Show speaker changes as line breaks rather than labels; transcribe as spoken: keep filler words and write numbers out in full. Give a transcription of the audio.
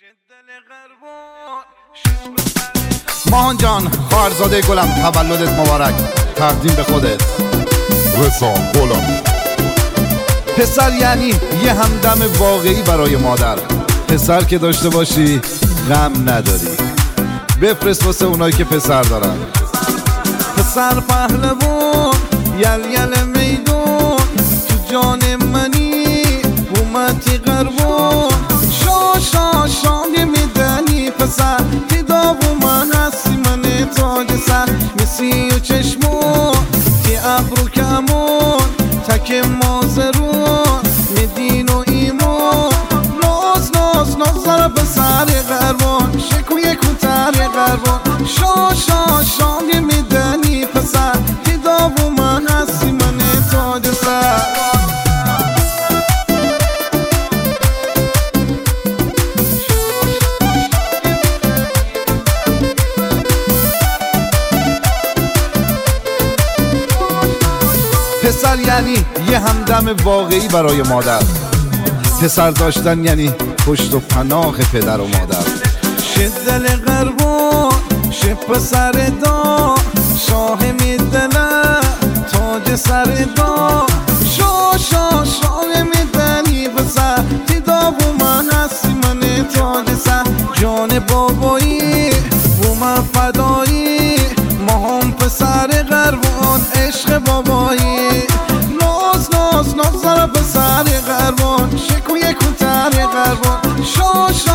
ماهان جان خواهرزاده گلم، تولدت مبارک. تقدیم به خودت
رضا غلام.
پسر یعنی یه همدم واقعی برای مادر. پسر که داشته باشی غم نداری. بفرست واسه اونایی که پسر دارن. پسر پهلوان یل یل میدون، تو جان منی اومدی قربون. شا شا شا میدنی پسر که داغو من هستی، من تاج سر میسی و چشمون که ابرو کمون تک مازرون میدین و ایمون. ناز ناز ناز داره پسر قربون، شکوی کوتر قربون. شا شا شا میدنی پسر که داغو من هستی، من تاج سر. پسر یعنی یه همدم واقعی برای مادر. پسر داشتن یعنی پشت و پناه پدر و مادر. شه دل قربون شه پسر دا، شاه میدنه تاج سر دا. شا شا شاه میدنی پسر تی داغو من هستی، من تاج سر. جان بابایی و من فدایی، ما هم پسر قربون عشق بابایی. ناز ناز ناز داره پسر قربون، شکوی کوتر قربون. شا شا